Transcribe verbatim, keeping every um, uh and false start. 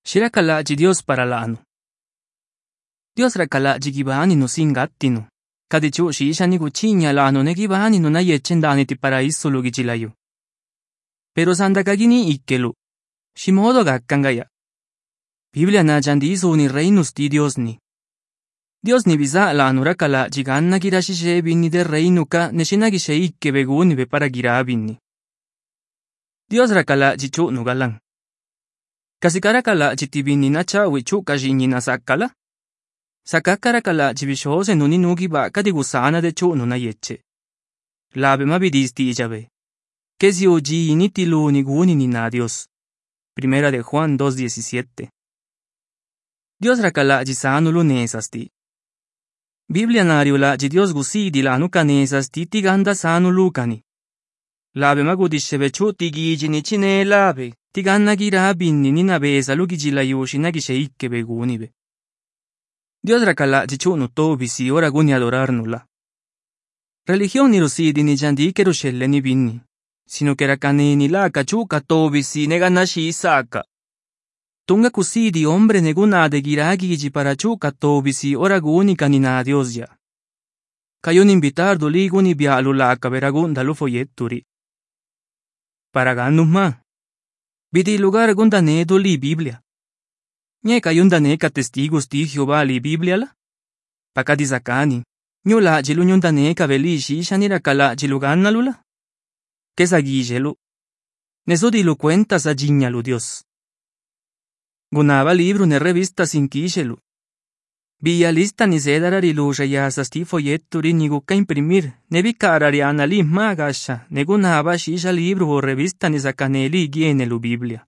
Shirakalaji Dios para laanu. Dios rakalaji gibaaninu singattinu. Kadichu shiishanigu chinya laanune gibaaninu na yechendaniti paraissulu gijilayu. Pero sandakagini ikkelu. Shimodo gakkangaya. Biblia na jandisuni reinus di Dios ni. Dios ni bisa laanu rakalaji ganna girashishe binni de reinuka neshinagishe ikke beguni be para girabinni. Dios rakalaji chu nugalang. Kasikara kala jitibini na chawi chu kajini na sakala? Sakakara kala jibishose nuni nugi ba kadigusana de chu nuna yeche. Labe mabidisti ijabe. Kesio ji initilu ni guni ni na Dios. Primera de Juan dos diecisiete. Dios rakala jisanu lu nesasti. Biblia nariula ji Dios gusidi la nuka nesasti tiganda sanu lukani. Labe magudishebe chu tigiji ni chine labe. Tiganna girabinni nina besa lugijila yoshi nagishe ikke begunibe. Dios rakala jichunu tobisi ora guni adorarnula. Religion ni rosidi ni jandi ke roshelle ni binni. Sino che rakane ni la kachuka tobisi neganashi isaka. Tunga kusidi hombre neguna de giragiji para chuka tobisi ora guni kanina Dios ya. Kayon invitar doli guni bialula kaberagun dalu foyetturi. Para ganum ma. Bidi lugar gunda ne doli Biblia. Nye kayunda ne ka testigos di Jehová li Biblia la? Pakadi zakani. Nyo la jilunyunda ne ka velishi shanira kala jiluganna lula? Kesa gijelu. Neso di lo cuenta sa jinyalu Dios. Gunaba libro ne revista sin kishelu. Via lista ni sedara rilusha ya sasti folletturi ni gukka imprimir. Ne vikara riana li magasha. Ne gunaba shisha libro o revista ni sakaneli giene lu Biblia.